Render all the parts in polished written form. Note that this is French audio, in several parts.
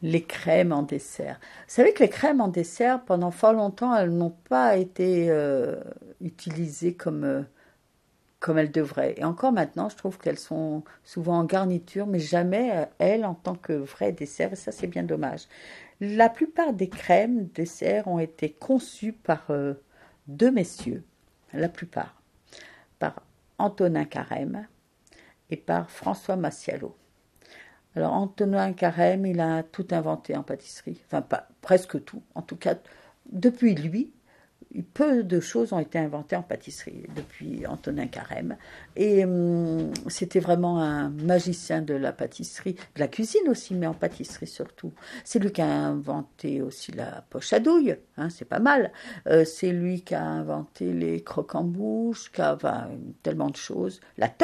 Les crèmes en dessert. Vous savez que les crèmes en dessert, pendant fort longtemps, elles n'ont pas été utilisées comme elles devraient. Et encore maintenant, je trouve qu'elles sont souvent en garniture, mais jamais elles en tant que vrai dessert. Et ça, c'est bien dommage. La plupart des crèmes dessert ont été conçues par deux messieurs. La plupart. Par Antonin Carême et par François Massialo. Alors, Antonin Carême, il a tout inventé en pâtisserie. Enfin, pas, presque tout. En tout cas, depuis lui, peu de choses ont été inventées en pâtisserie, depuis Antonin Carême. Et c'était vraiment un magicien de la pâtisserie, de la cuisine aussi, mais en pâtisserie surtout. C'est lui qui a inventé aussi la poche à douille, hein, c'est pas mal. C'est lui qui a inventé les croque-en-bouche, enfin, tellement de choses.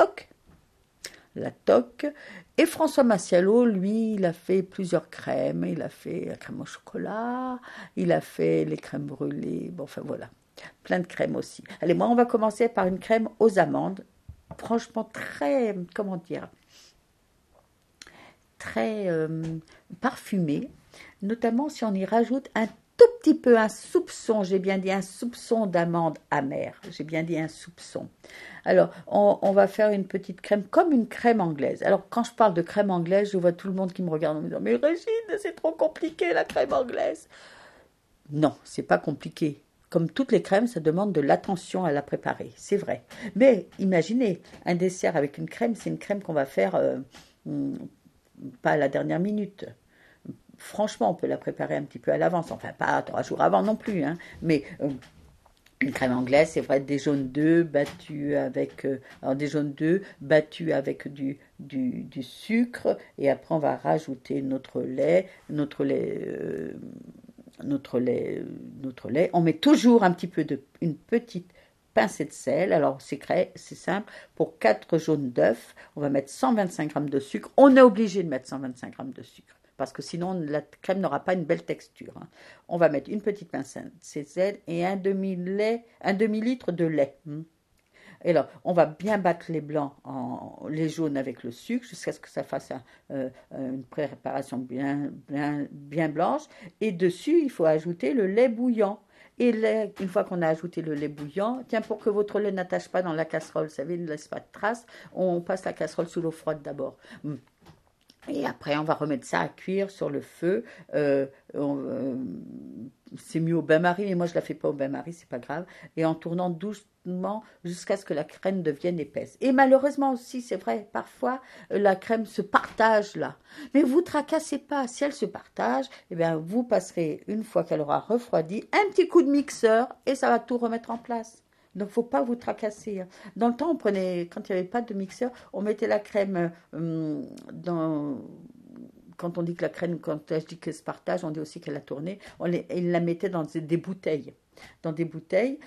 La toque. Et François Massialo, lui, il a fait plusieurs crèmes. Il a fait la crème au chocolat, il a fait les crèmes brûlées. Bon, enfin voilà, plein de crèmes aussi. Allez, moi, on va commencer par une crème aux amandes. Franchement, très, comment dire, très parfumée. Notamment si on y rajoute un tout petit peu, un soupçon, j'ai bien dit un soupçon d'amande amère. J'ai bien dit un soupçon. Alors, on va faire une petite crème, comme une crème anglaise. Alors, quand je parle de crème anglaise, je vois tout le monde qui me regarde en me disant « Mais Régine, c'est trop compliqué la crème anglaise !» Non, c'est pas compliqué. Comme toutes les crèmes, ça demande de l'attention à la préparer, c'est vrai. Mais imaginez, un dessert avec une crème, c'est une crème qu'on va faire pas à la dernière minute. Franchement, on peut la préparer un petit peu à l'avance, enfin pas 3 jours avant non plus, hein, mais une crème anglaise, c'est vrai, des jaunes d'œufs battus avec, des jaunes d'œufs battus avec du sucre, et après on va rajouter notre lait. On met toujours un petit peu une petite pincée de sel. Alors c'est simple. Pour 4 jaunes d'œufs, on va mettre 125 grammes de sucre. On est obligé de mettre 125 grammes de sucre parce que sinon la crème n'aura pas une belle texture. Hein. On va mettre une petite pincée de sel et un demi-litre de lait. Et alors, on va bien battre les jaunes avec le sucre jusqu'à ce que ça fasse une préparation bien blanche. Et dessus, il faut ajouter le lait bouillant. Et une fois qu'on a ajouté le lait bouillant, tiens, pour que votre lait n'attache pas dans la casserole, vous savez, ne laisse pas de traces, on passe la casserole sous l'eau froide d'abord. Et après, on va remettre ça à cuire sur le feu. C'est mieux au bain-marie, mais moi je ne la fais pas au bain-marie, c'est pas grave. Et en tournant doucement jusqu'à ce que la crème devienne épaisse. Et malheureusement aussi, c'est vrai, parfois la crème se partage là. Mais vous tracassez pas. Si elle se partage, eh bien, vous passerez, une fois qu'elle aura refroidi, un petit coup de mixeur et ça va tout remettre en place. Donc, il ne faut pas vous tracasser. Dans le temps, quand il n'y avait pas de mixeur, on mettait la crème quand on dit que la crème, quand je dis qu'elle se partage, on dit aussi qu'elle a tourné. Il la mettait dans des bouteilles. Dans des bouteilles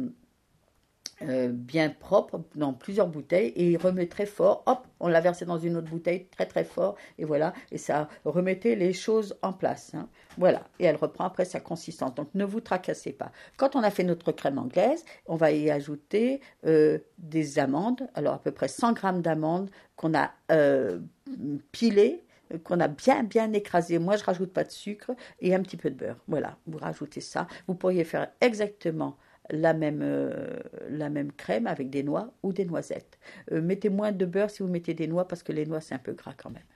bien propres, dans plusieurs bouteilles, et il remet très fort. Hop, on la versait dans une autre bouteille très très fort, et voilà, et ça remettait les choses en place. Hein. Voilà, et elle reprend après sa consistance. Donc ne vous tracassez pas. Quand on a fait notre crème anglaise, on va y ajouter des amandes, alors à peu près 100 grammes d'amandes qu'on a pilées, qu'on a bien écrasé. Moi, je rajoute pas de sucre et un petit peu de beurre. Voilà, vous rajoutez ça. Vous pourriez faire exactement la même crème avec des noix ou des noisettes. Mettez moins de beurre si vous mettez des noix parce que les noix, c'est un peu gras quand même.